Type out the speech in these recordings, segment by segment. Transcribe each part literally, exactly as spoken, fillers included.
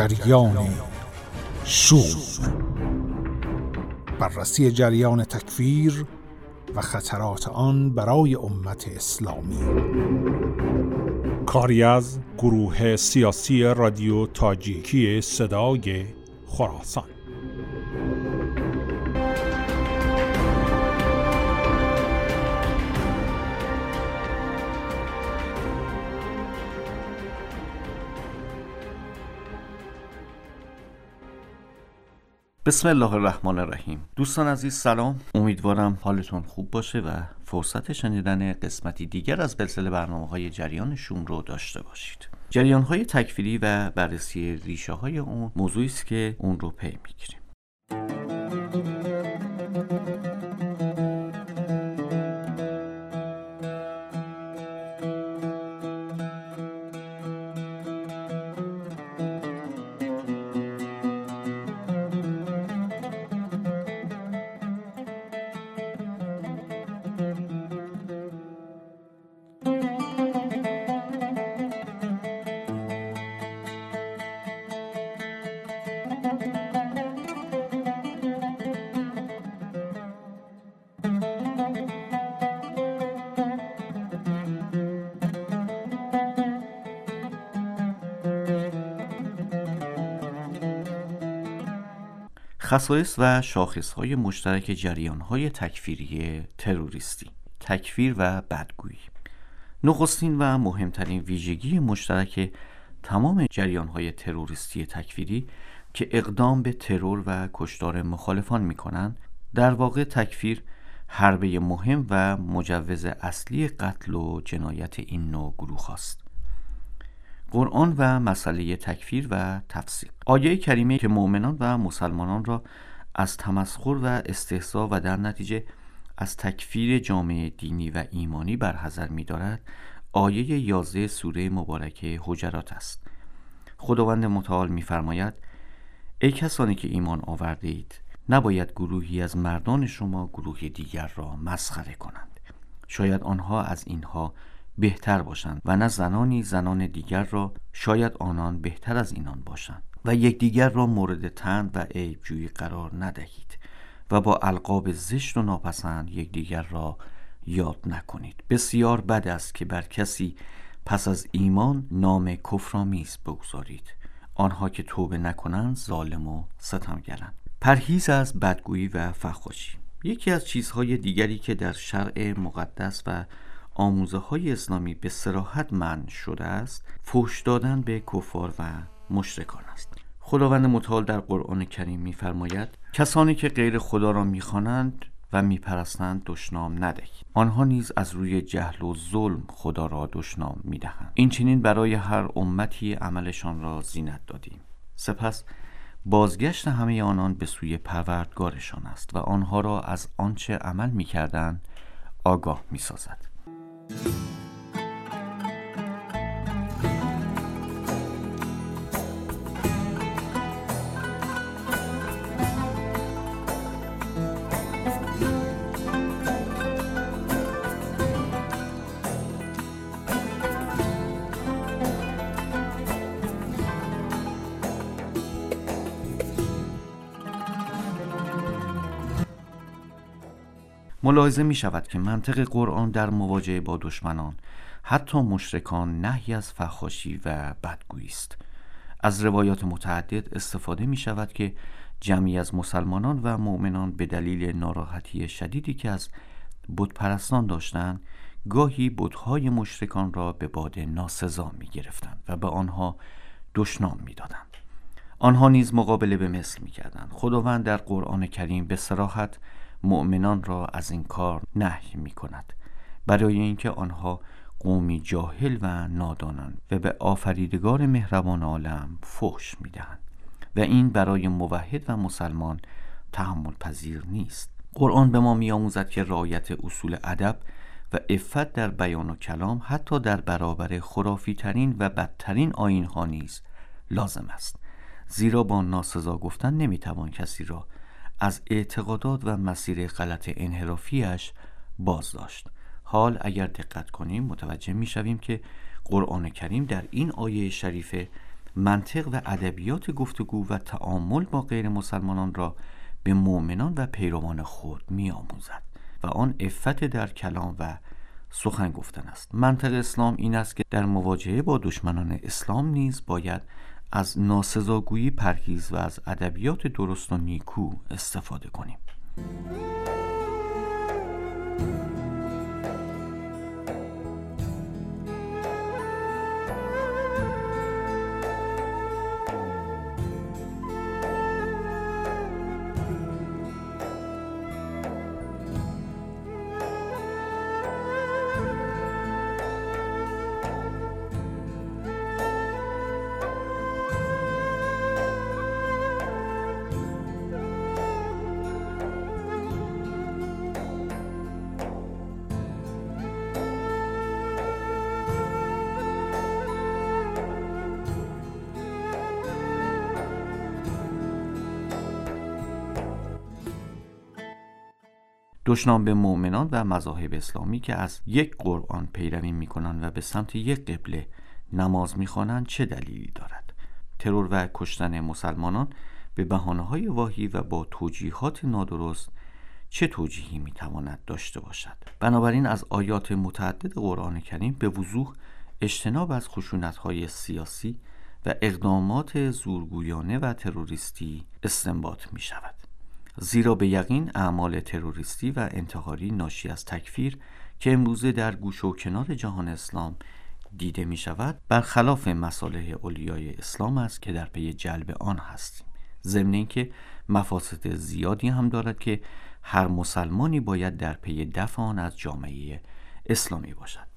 جریان شوم، بررسی جریان تکفیر و خطرات آن برای امت اسلامی. کاری از گروه سیاسی رادیو تاجیکی صدای خراسان. بسم الله الرحمن الرحیم. دوستان عزیز سلام، امیدوارم حالتون خوب باشه و فرصت شنیدن قسمتی دیگر از سلسله برنامه‌های جریان شوم رو داشته باشید. جریان‌های تکفیری و بررسی ریشه‌های اون موضوعی است که اون رو پی می‌گیریم. خصایص و شاخصهای مشترک جریان‌های تکفیری تروریستی، تکفیر و بدگویی. نخستین و مهمترین ویژگی مشترک تمام جریان‌های تروریستی تکفیری که اقدام به ترور و کشتار مخالفان می‌کنند، در واقع تکفیر حربه مهم و مجوز اصلی قتل و جنایت این نوع گروه است. قرآن و مسئله تکفیر و تفسیق. آیه کریمه که مؤمنان و مسلمانان را از تمسخر و استهزا و در نتیجه از تکفیر جامعه دینی و ایمانی برحذر می‌دارد، آیه یازده سوره مبارکه حجرات است. خداوند متعال می‌فرماید: ای کسانی که ایمان آورده اید، نباید گروهی از مردان شما گروه دیگر را مسخره کنند، شاید آنها از اینها بهتر باشند و نه زنانی زنان دیگر را شاید آنان بهتر از اینان باشند و یکدیگر را مورد طعن و عیب جویی قرار ندهید و با القاب زشت و ناپسند یکدیگر را یاد نکنید. بسیار بد است که بر کسی پس از ایمان نام کفرآمیز بگذارید. آنها که توبه نکنند ظالم و ستمگرند. پرهیز از بدگویی و فحاشی. یکی از چیزهای دیگری که در شرع مقدس و آموزه های اسلامی به صراحت منع شده است، فحش دادن به کفار و مشرکان است. خداوند متعال در قرآن کریم می‌فرماید: کسانی که غیر خدا را می‌خوانند و می‌پرستند دشنام ندهید، آنها نیز از روی جهل و ظلم خدا را دشنام می‌دهند. این چنین برای هر امتی عملشان را زینت دادیم. سپس بازگشت همه آنان به سوی پروردگارشان است و آنها را از آنچه عمل می‌کردند آگاه می‌سازد. ملاحظه می شود که منطق قرآن در مواجهه با دشمنان، حتی مشرکان، نهی از فحاشی و بدگویی است. از روایات متعدد استفاده می شود که جمعی از مسلمانان و مؤمنان به دلیل ناراحتی شدیدی که از بتپرستان داشتند، گاهی بت‌های مشرکان را به باد ناسزا می گرفتند و به آنها دشنام می دادند. آنها نیز مقابله به مثل می کردند. خداوند در قرآن کریم به صراحت مؤمنان را از این کار نهی می کند، برای اینکه آنها قومی جاهل و نادانند و به آفریدگار مهربان عالم فحش می دهند و این برای موحد و مسلمان تحمل پذیر نیست. قرآن به ما می آموزد که رعایت اصول ادب و عفت در بیان و کلام حتی در برابر خرافی ترین و بدترین آیین ها نیز لازم است، زیرا با ناسزا گفتن نمی توان کسی را از اعتقادات و مسیر غلط انحرافیش باز داشت. حال اگر دقت کنیم متوجه می شویم که قرآن کریم در این آیه شریفه منطق و ادبیات گفتگو و تعامل با غیر مسلمانان را به مؤمنان و پیروان خود می آموزد و آن عفت در کلام و سخن گفتن است. منطق اسلام این است که در مواجهه با دشمنان اسلام نیز باید از ناسزاگویی پرهیز و از ادبیات درست و نیکو استفاده کنیم. دشنام به مؤمنان و مذاهب اسلامی که از یک قرآن پیروی می‌کنند و به سمت یک قبله نماز می‌خوانند چه دلیلی دارد؟ ترور و کشتن مسلمانان به بهانه‌های واهی و با توجیهات نادرست چه توجیهی می‌تواند داشته باشد؟ بنابراین از آیات متعدد قرآن کریم به وضوح اجتناب از خشونت‌های سیاسی و اقدامات زورگویانه و تروریستی استنباط می‌شود. زیرا به یقین اعمال تروریستی و انتحاری ناشی از تکفیر که امروزه در گوشه و کنار جهان اسلام دیده می شود برخلاف مصالح اولیای اسلام است که در پی جلب آن هستیم، ضمن اینکه مفاسد زیادی هم دارد که هر مسلمانی باید در پی دفع آن از جامعه اسلامی باشد.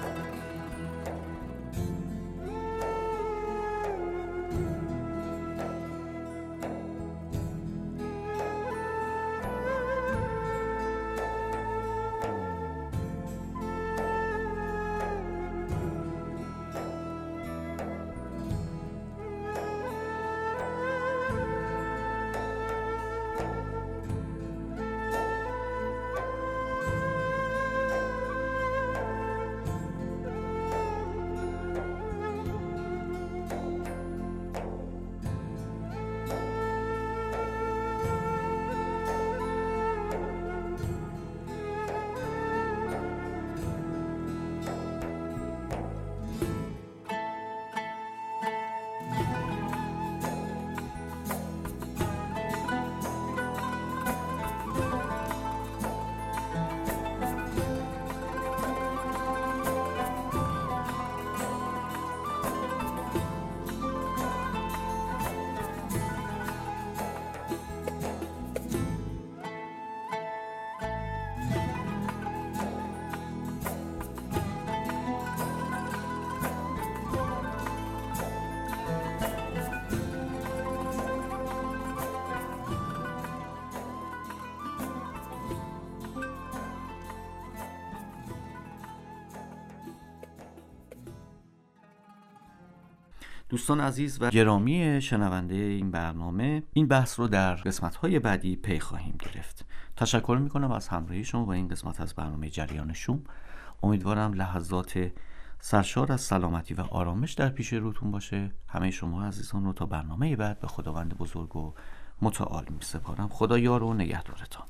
دوستان عزیز و گرامی شنونده این برنامه، این بحث رو در قسمت‌های بعدی پی خواهیم گرفت. تشکر می‌کنم از همراهی شما با این قسمت از برنامه جریان شوم. امیدوارم لحظات سرشار از سلامتی و آرامش در پیش روتون باشه. همه شما عزیزان رو تا برنامه بعد به خداوند بزرگ و متعال می‌سپارم. خدا یار و نگهدارتان.